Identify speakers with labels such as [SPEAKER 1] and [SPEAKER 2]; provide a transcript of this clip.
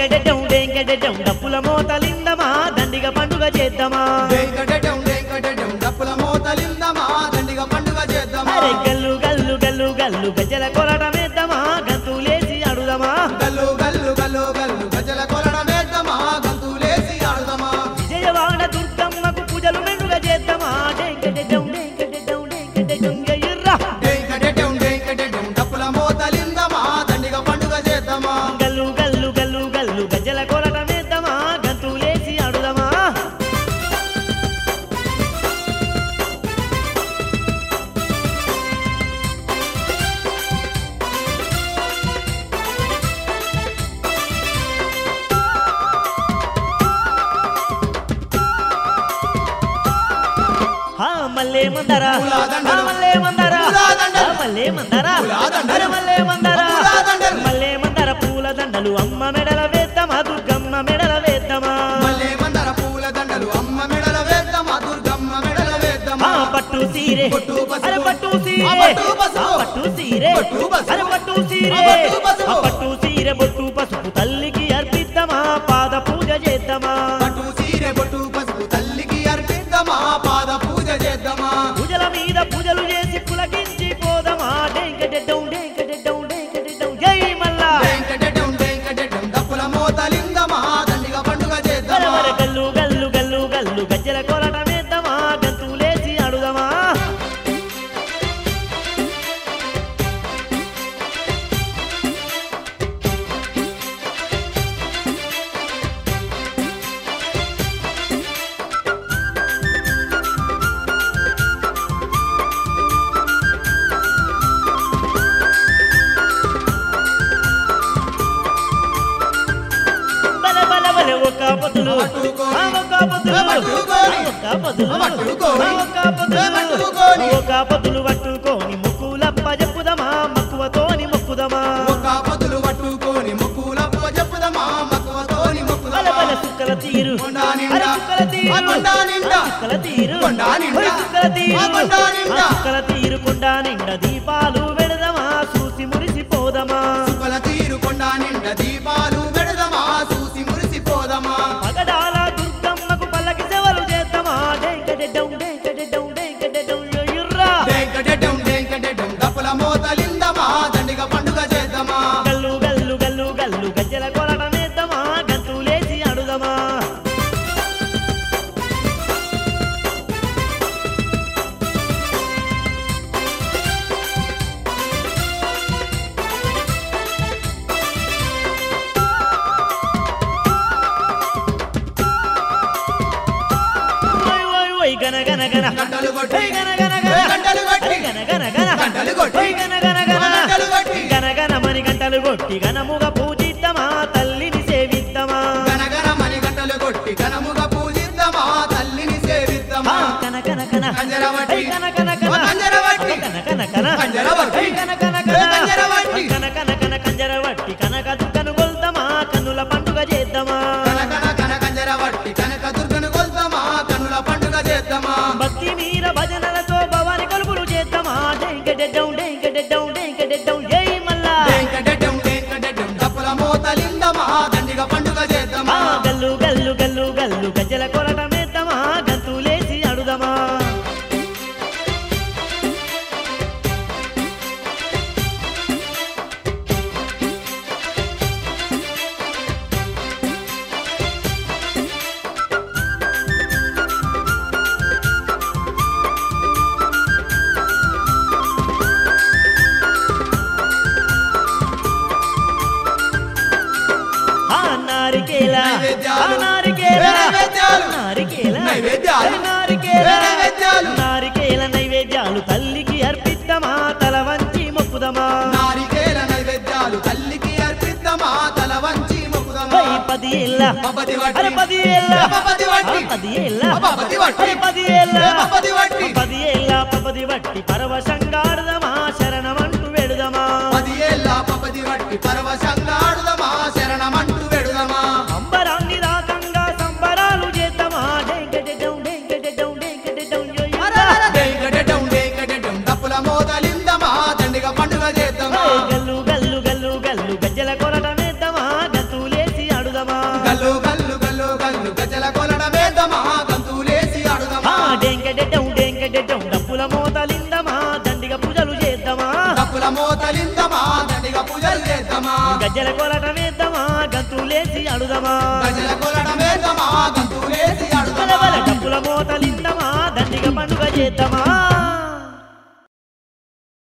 [SPEAKER 1] డెంకెడెడం డెంకెడెడం డప్పుల మోతలిందమా దండిగ పండుగ చేద్దామా
[SPEAKER 2] డెంకెడెడం డెంకెడెడం డప్పుల మోతలిందమా దండిగ పండుగ చేద్దామా
[SPEAKER 1] అరే గల్లు గల్లు గల్లు గల్లు గజ్జల కొలటమేద్దామా గంతులేసి ఆడుదామా
[SPEAKER 2] గల్లు గల్లు గల్లు గల్లు గజల కొలడమేద్దామా గంతులేసి ఆడుదామా
[SPEAKER 1] విజయవాడ దుర్గమ్మకు పూజలు మెండుగా చేద్దామా డెంకెడెడం డెంకెడెడం డెంకెడెడం ఎయ్యర్రా
[SPEAKER 2] డెంకెడెడం డెంకెడెడం డప్పుల మోతలిందమా దండిగ పండుగ చేద్దామా
[SPEAKER 1] గల్లు గల్లు గల్లు గల్లు గజ్జల కొలటమేద్దామా గంతులేసి ఆడుదామా మల్లే మందరా
[SPEAKER 2] పూలదండలు.
[SPEAKER 1] మల్లే మందరా
[SPEAKER 2] పూలదండలు.
[SPEAKER 1] మల్లే మందరా
[SPEAKER 2] పూలదండలు.
[SPEAKER 1] మల్లే మందరా
[SPEAKER 2] పూలదండలు.
[SPEAKER 1] మల్లే మందర పూల దండలు అమ్మ మెడల వేద్దామా దుర్గమ్మ మెడల వేద్దామా
[SPEAKER 2] మల్లె మందర పూల దండలు అమ్మ మెడల వేద్దామా దుర్గమ్మ మెడల వేద్దామా
[SPEAKER 1] పట్టు సీరే
[SPEAKER 2] బొట్టు పసుపు.
[SPEAKER 1] అరే పట్టు సీరే
[SPEAKER 2] ఆ బొట్టు పసుపు.
[SPEAKER 1] పట్టు సీరే
[SPEAKER 2] బొట్టు పసుపు.
[SPEAKER 1] అరే పట్టు సీరే
[SPEAKER 2] ఆ బొట్టు పసుపు.
[SPEAKER 1] పట్టు సీరే బొట్టు పసుపు తల్లికి అర్పిద్దామా పాద పూజ చేద్దామా
[SPEAKER 2] పట్టు సీరె బొట్టు పసుపు తల్లికి అర్పిద్దామా పాద పూజ చేద్దామా
[SPEAKER 1] పూజల మీద పూజలు చేసి పులకించి పోదామా డెంకెడెడ్డం డెంకెడెడ్డం డెంకెడెడ్డం జై మల్లా
[SPEAKER 2] వెంకటెడం వెంకటెడం డప్పుల మోతలిందమా దండిగ పండుగ చేద్దామా
[SPEAKER 1] వరవర గల్లు గల్లు గల్లు గల్లు గజ్జల కొలటమేద్దామా గంతులేసి ఆడుదామా బల బల బల ఒక్క పొద్దులు
[SPEAKER 2] పట్టుకోని.
[SPEAKER 1] ఒక్క పొద్దులు
[SPEAKER 2] పట్టుకోని.
[SPEAKER 1] ఒక్క పొద్దులు
[SPEAKER 2] పట్టుకోని.
[SPEAKER 1] ఒక్క పొద్దులు
[SPEAKER 2] పట్టుకోని.
[SPEAKER 1] ఒక్క పొద్దులు పట్టుకోని ముక్కులప్ప చెప్పుదమా మక్కువతోని మొక్కుదమా
[SPEAKER 2] ఒక పొద్దులు పట్టుకొని మొక్కులప్ప చెప్పుదమా మక్కువతోని
[SPEAKER 1] బల
[SPEAKER 2] మొక్కుదమా
[SPEAKER 1] బల సుక్కల తీరు
[SPEAKER 2] కొండా నిండా.
[SPEAKER 1] అరే సుక్కల తీరు
[SPEAKER 2] ఆ కొండా నిండా.
[SPEAKER 1] సుక్కల తీరు
[SPEAKER 2] కొండా నిండా.
[SPEAKER 1] ఓయ్ సుక్కల తీరు
[SPEAKER 2] ఆ కొండా నిండా.
[SPEAKER 1] సుక్కల తీరు కొండా నిండా దీపాలు వెడదమా చూసి మురిసిపోదమా
[SPEAKER 2] సుక్కల తీరు కొండ నిండా దీపాలు పెడదమా చూసి మురిసిపోదమా
[SPEAKER 1] పగడాల దుర్గమ్మకు పల్లకి సేవలు చేద్దామా డెంకెడెడ్డం డెంకెడెడ్డం డెంకెడెడ్డం ఎయ్యుర్రా
[SPEAKER 2] డెంకటెడం డెంకటెడం డప్పుల మోతలిందమా దండిగ పండుగ చేద్దామా
[SPEAKER 1] గల్లు గల్లు గల్లు గల్లు గజ్జల కొలటమేద్దామా గంతులేసి ఆడుదామా ఓయ్ ఓయ్ ఓయ్ గన గన గన
[SPEAKER 2] గంటలు కొట్టి.
[SPEAKER 1] ఓయ్ గన గన గన
[SPEAKER 2] గంటలు కొట్టి.
[SPEAKER 1] అరే గన గన గన
[SPEAKER 2] గంటలు కొట్టి.
[SPEAKER 1] ఓయ్ గన గన గన
[SPEAKER 2] గంటలు కొట్టి.
[SPEAKER 1] గన గన మని గంటలు కొట్టి గనముగా పూజిద్దామా తల్లిని సేవిద్దామా
[SPEAKER 2] గనగన మణి గంటలు కొట్టి ఘనముగా పూజిద్దామా తల్లిని సేవిద్దామా
[SPEAKER 1] కన కన కన
[SPEAKER 2] కంజరవట్టి.
[SPEAKER 1] ఓయ్ కన కన కన
[SPEAKER 2] ఓ కంజరవట్టి.
[SPEAKER 1] కన కన కన
[SPEAKER 2] కంజరవట్టి.
[SPEAKER 1] ఓయ్ కన కన
[SPEAKER 2] ఏ
[SPEAKER 1] కన
[SPEAKER 2] కంజరవట్టి.
[SPEAKER 1] కన కన కన కంజరవట్టి కనక దుర్గను కొల్దామా కన్నుల పండుగ చేద్దామా
[SPEAKER 2] కనకన కన కంజరవట్టి కనక దుర్గను కొల్దామా కనుల పండుగ చేద్దామా
[SPEAKER 1] భక్తి మీర భజనలతో భవాని కొలుపులు చేద్దామా డెంకెడెడ్డం డెంకెడెడ్డం డెంకెడెడ్డం జై మల్లా
[SPEAKER 2] డెంకటెడం డెంకటెడం డప్పుల మోతలిందమా దండిగ పండుగ చేద్దామా
[SPEAKER 1] గల్లు గల్లు గల్లు గల్లు గజ్జల కొలటమేద్దామా గంతులేసి ఆడుదామా నారికేల
[SPEAKER 2] నైవేద్యాలు.
[SPEAKER 1] నారికేల
[SPEAKER 2] నైవేద్యాలు.
[SPEAKER 1] నారికేల
[SPEAKER 2] నైవేద్యాలు.
[SPEAKER 1] నారికేల
[SPEAKER 2] నైవేద్యాలు.
[SPEAKER 1] నారికేల నైవేద్యాలు తల్లికి అర్పిద్దామా తల వంచి మొక్కుదమా
[SPEAKER 2] నారికేల నైవేద్యాలు తల్లికి అర్పిద్దామా తల వంచి మొక్కుదమా
[SPEAKER 1] ఓయ్ 10 ఏళ్ళ
[SPEAKER 2] పపతి వట్టి.
[SPEAKER 1] అరే 10 ఏళ్ళ
[SPEAKER 2] పపతి వట్టి.
[SPEAKER 1] 10 ఏళ్ళ
[SPEAKER 2] పపతి వట్టి.
[SPEAKER 1] అరే 10 ఏళ్ళ
[SPEAKER 2] పపతి వట్టి.
[SPEAKER 1] 10 ఏళ్ళ పపది వట్టి పరవశంగాడుదమా శరణమంటూ వెడుదమా
[SPEAKER 2] 10 ఏళ్ళ పపతి వట్టి పరవశంగా ఆడుదమా శరణమంటూ వెడుదమా
[SPEAKER 1] అంబరాన్ని రాకంగా సంబరాలు చేద్దామా డెంకెడెడ్డం డెంకెడెడ్డం డెంకెడెడ్డం యొయ్యురా.
[SPEAKER 2] డెంకటెడం డెంకటెడం డప్పుల మోతలిందమా దండిగ పండుగ చేద్దామా
[SPEAKER 1] గల్లు గల్లు గల్లు గల్లు గజ్జల కొలటమేద్దామా గంతులేసి ఆడుదామా
[SPEAKER 2] మోతలిందమా దండిగా పూజలు చేద్దామా
[SPEAKER 1] గజ్జల కోలటం వేద్దామా గంతులేసి అడుదమా
[SPEAKER 2] గజల కొలటమేద్దామా గంతులేసి
[SPEAKER 1] బల
[SPEAKER 2] ఆడుదామా
[SPEAKER 1] బల డప్పుల మోతలిందమా దండిగా పండుగ చేద్దామా